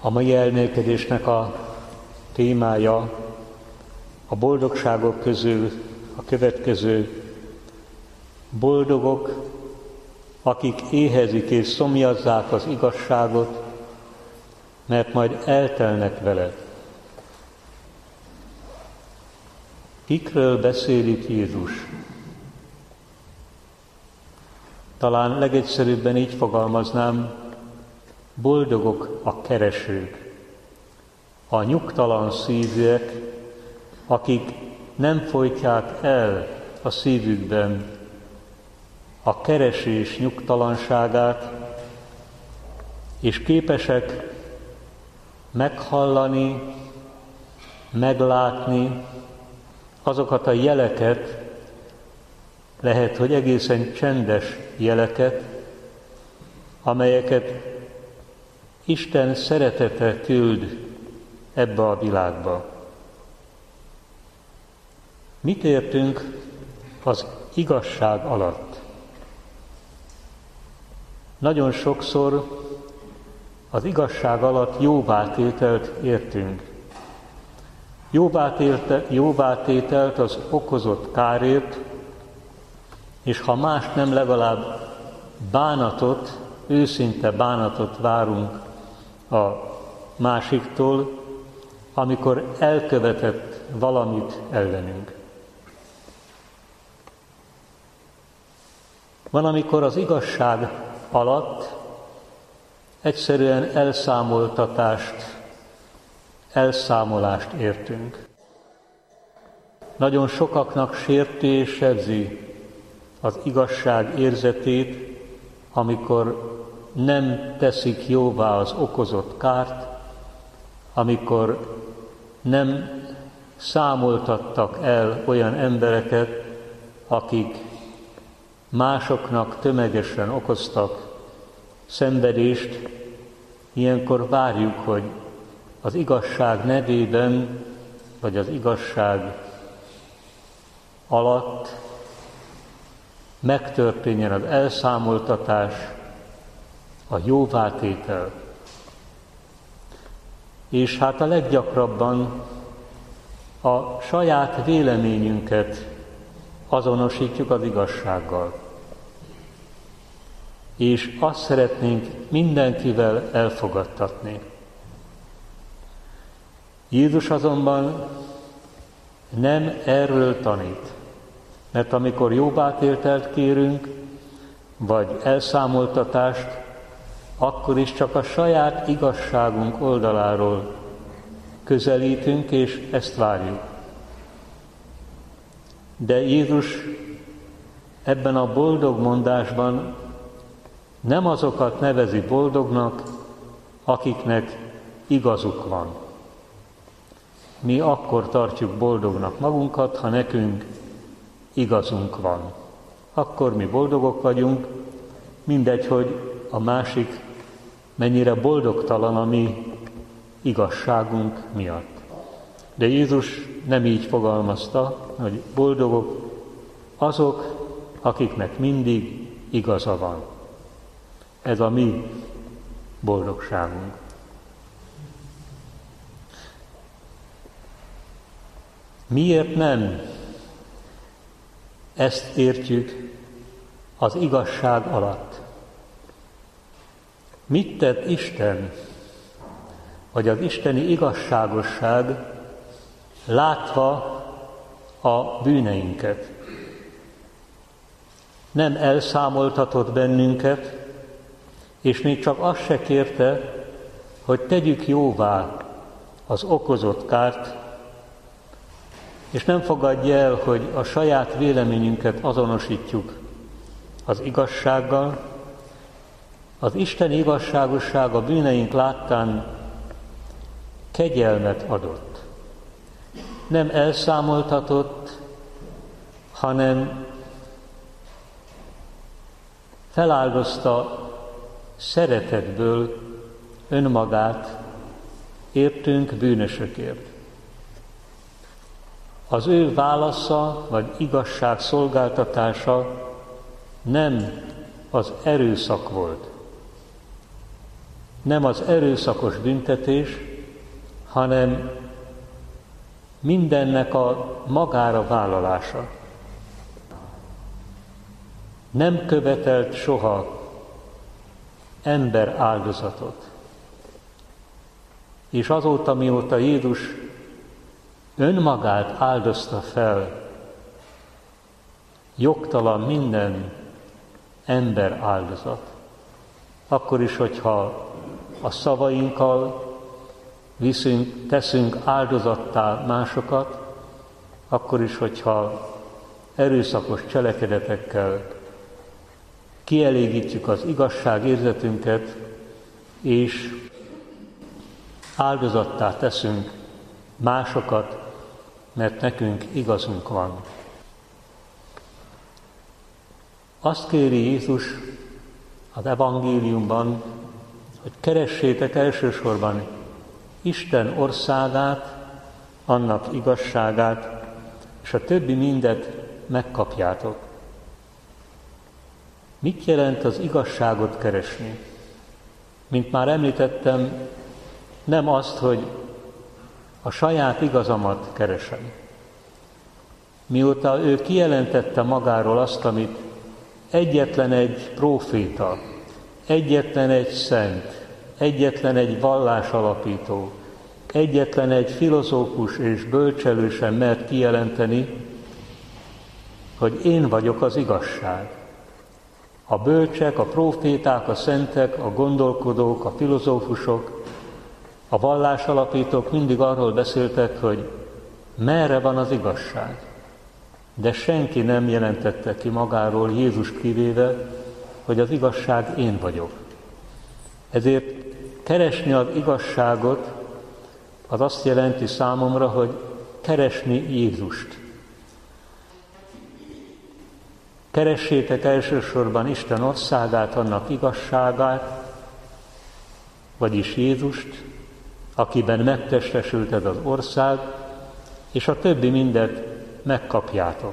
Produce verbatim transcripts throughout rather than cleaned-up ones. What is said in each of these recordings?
A mai elmélkedésnek a témája a boldogságok közül a következő: boldogok, akik éhezik és szomjazzák az igazságot, mert majd eltelnek vele. Kikről beszél itt Jézus? Talán legegyszerűbben így fogalmaznám: boldogok a keresők, a nyugtalan szívűek, akik nem folytják el a szívükben a keresés nyugtalanságát, és képesek meghallani, meglátni azokat a jeleket, lehet, hogy egészen csendes jeleket, amelyeket Isten szeretete küld ebbe a világba. Mit értünk az igazság alatt? Nagyon sokszor az igazság alatt jóvátételt értünk. Jóvátételt az okozott kárért, és ha más nem, legalább bánatot, őszinte bánatot várunk a másiktól, amikor elkövetett valamit ellenünk. Van, amikor az igazság alatt egyszerűen elszámoltatást, elszámolást értünk. Nagyon sokaknak sérti és sebzi az igazság érzetét, amikor nem teszik jóvá az okozott kárt, amikor nem számoltattak el olyan embereket, akik másoknak tömegesen okoztak szenvedést. Ilyenkor várjuk, hogy az igazság nevében, vagy az igazság alatt megtörténjen az elszámoltatás, a jóvátétel. És hát a leggyakrabban a saját véleményünket azonosítjuk az igazsággal. És azt szeretnénk mindenkivel elfogadtatni. Jézus azonban nem erről tanít, mert amikor jóvátételt kérünk, vagy elszámoltatást, akkor is csak a saját igazságunk oldaláról közelítünk, és ezt várjuk. De Jézus ebben a boldog mondásban nem azokat nevezi boldognak, akiknek igazuk van. Mi akkor tartjuk boldognak magunkat, ha nekünk igazunk van. Akkor mi boldogok vagyunk, mindegy, hogy a másik mennyire boldogtalan a mi igazságunk miatt. De Jézus nem így fogalmazta, hogy boldogok azok, akiknek mindig igaza van. Ez a mi boldogságunk. Miért nem ezt értjük az igazság alatt? Mit tett Isten, vagy az isteni igazságosság, látva a bűneinket? Nem elszámoltatott bennünket, és még csak azt se kérte, hogy tegyük jóvá az okozott kárt, és nem fogadja el, hogy a saját véleményünket azonosítjuk az igazsággal. Az isteni igazságosság a bűneink láttán kegyelmet adott. Nem elszámoltatott, hanem feláldozta szeretetből önmagát értünk bűnösökért. Az ő válasza vagy igazság szolgáltatása nem az erőszak volt. nem az erőszakos büntetés, hanem mindennek a magára vállalása. Nem követelt soha ember áldozatot. És azóta, mióta Jézus önmagát áldozta fel, jogtalan minden ember áldozat. Akkor is, hogyha a szavainkkal viszünk, teszünk áldozattá másokat, akkor is, hogyha erőszakos cselekedetekkel kielégítjük az igazságérzetünket, és áldozattá teszünk másokat, mert nekünk igazunk van. Azt kéri Jézus az evangéliumban, hogy keressétek elsősorban Isten országát, annak igazságát, és a többi mindet megkapjátok. Mit jelent az igazságot keresni? Mint már említettem, nem azt, hogy a saját igazamat keresem. Mióta ő kijelentette magáról azt, amit egyetlen egy próféta, egyetlen egy szent, egyetlen egy vallásalapító, egyetlen egy filozófus és bölcselő sem mert kijelenteni, hogy én vagyok az igazság. A bölcsek, a próféták, a szentek, a gondolkodók, a filozófusok, a vallásalapítók mindig arról beszéltek, hogy merre van az igazság. De senki nem jelentette ki magáról, Jézus kivéve, hogy az igazság én vagyok. Ezért keresni az igazságot, az azt jelenti számomra, hogy keresni Jézust. Keressétek elsősorban Isten országát, annak igazságát, vagyis Jézust, akiben megtestesült ez az ország, és a többi mindet megkapjátok.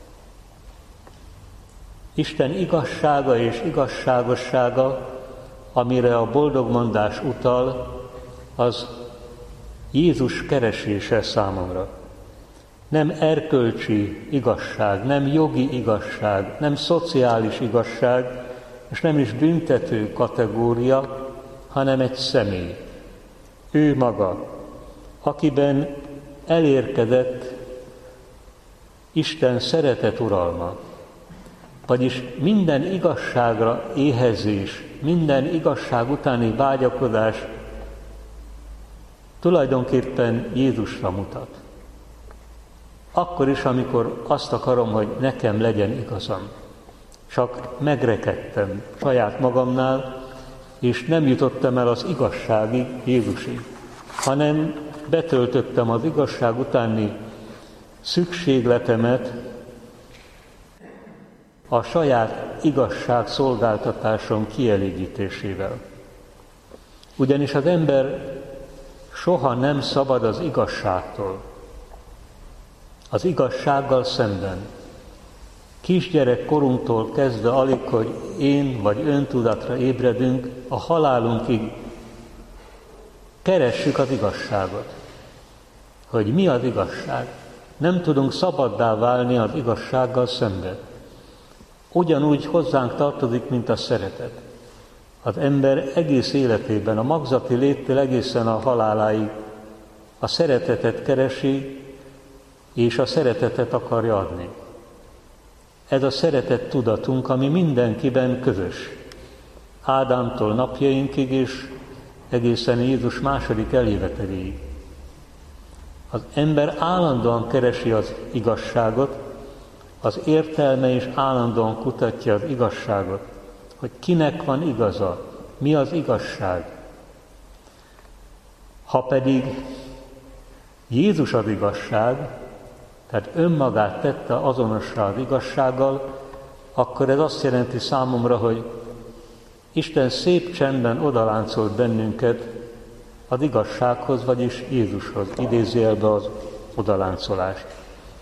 Isten igazsága és igazságossága, amire a boldogmondás utal, az Jézus keresése számomra. Nem erkölcsi igazság, nem jogi igazság, nem szociális igazság, és nem is büntető kategória, hanem egy személy. Ő maga, akiben elérkezett Isten szeretet uralma, vagyis minden igazságra éhezés, minden igazság utáni vágyakozás tulajdonképpen Jézusra mutat. Akkor is, amikor azt akarom, hogy nekem legyen igazam. Csak megrekedtem saját magamnál, és nem jutottam el az igazságig, Jézusig, hanem betöltöttem az igazság utáni szükségletemet a saját igazság szolgáltatásom kielégítésével. Ugyanis az ember soha nem szabad az igazságtól, az igazsággal szemben. Kisgyerek korunktól kezdve alig, hogy én vagy öntudatra ébredünk, a halálunkig keressük az igazságot. Hogy mi az igazság? Nem tudunk szabaddá válni az igazsággal szemben. Ugyanúgy hozzánk tartozik, mint a szeretet. Az ember egész életében, a magzati léttől egészen a haláláig a szeretetet keresi, és a szeretetet akarja adni. Ez a szeretet tudatunk, ami mindenkiben közös. Ádámtól napjainkig, és egészen Jézus második eljöveteléig. Az ember állandóan keresi az igazságot, az értelme is állandóan kutatja az igazságot, hogy kinek van igaza, mi az igazság. Ha pedig Jézus az igazság, tehát önmagát tette azonossá az igazsággal, akkor ez azt jelenti számomra, hogy Isten szép csendben odaláncolt bennünket az igazsághoz, vagyis Jézushoz, idézőjelbe az odaláncolást.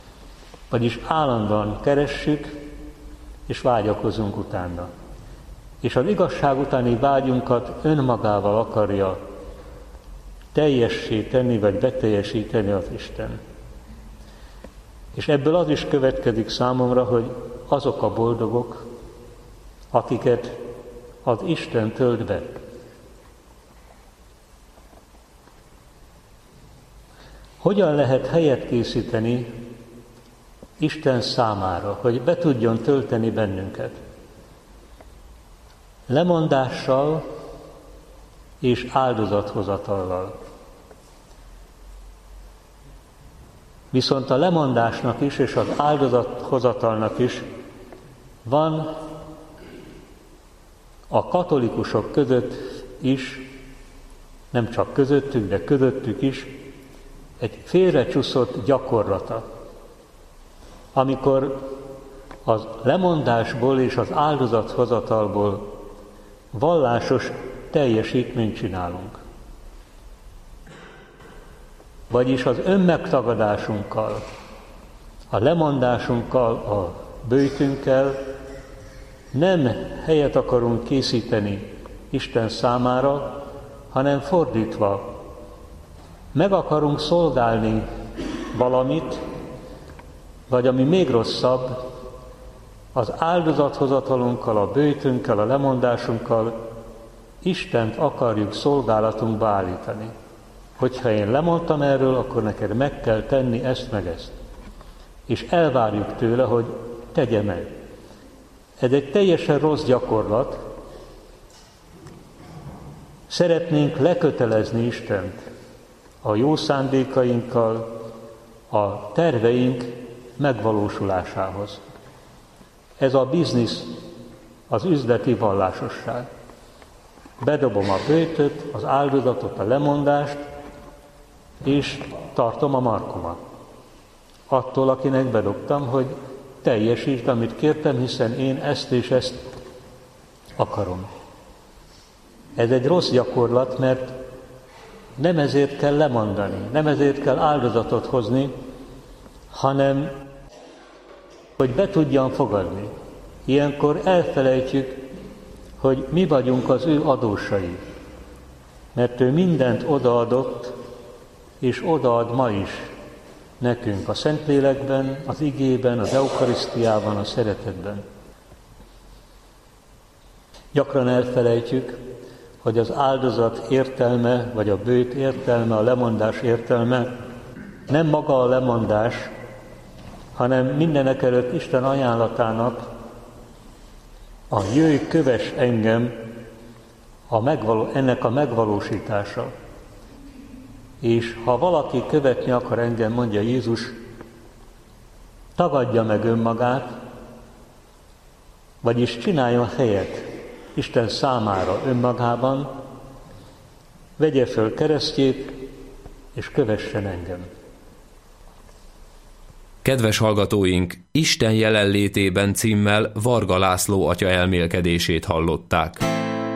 Vagyis állandóan keressük és vágyakozunk utána. és az igazság utáni vágyunkat önmagával akarja teljessé tenni, vagy beteljesíteni az Isten. És ebből az is következik számomra, hogy azok a boldogok, akiket az Isten tölt be. Hogyan lehet helyet készíteni Isten számára, hogy be tudjon tölteni bennünket? Lemondással és áldozathozatallal. Viszont a lemondásnak is és az áldozathozatalnak is van a katolikusok között is, nem csak közöttük, de közöttük is, egy félrecsúszott gyakorlata, amikor az lemondásból és az áldozathozatalból vallásos teljesítményt csinálunk. Vagyis az önmegtagadásunkkal, a lemondásunkkal, a böjtünkkel nem helyet akarunk készíteni Isten számára, hanem fordítva, meg akarunk szolgálni valamit, vagy ami még rosszabb, az áldozathozatalunkkal, a böjtünkkel, a lemondásunkkal Istent akarjuk szolgálatunkba állítani. Hogyha én lemondtam erről, akkor neked meg kell tenni ezt meg ezt. És elvárjuk tőle, hogy tegye meg. Ez egy teljesen rossz gyakorlat. Szeretnénk lekötelezni Istent a jó szándékainkkal, a terveink megvalósulásához. Ez a biznisz, az üzleti vallásosság. Bedobom a böjtöt, az áldozatot, a lemondást, és tartom a markomat. Attól, akinek bedobtam, hogy teljesítsd, amit kértem, hiszen én ezt és ezt akarom. Ez egy rossz gyakorlat, mert nem ezért kell lemondani, nem ezért kell áldozatot hozni, hanem hogy be tudjam fogadni. Ilyenkor elfelejtjük, hogy mi vagyunk az ő adósai, mert ő mindent odaadott, és odaad ma is nekünk a Szentlélekben, az igében, az eukarisztiában, a szeretetben. Gyakran elfelejtjük, hogy az áldozat értelme, vagy a böjt értelme, a lemondás értelme nem maga a lemondás, hanem mindenek előtt Isten ajánlatának a jöjj, kövess engem, a megvaló, ennek a megvalósítása. És ha valaki követni akar engem, mondja Jézus, tagadja meg önmagát, vagyis csináljon helyet Isten számára önmagában, vegye föl keresztjét, és kövessen engem. Kedves hallgatóink, Isten jelenlétében címmel Varga László atya elmélkedését hallották.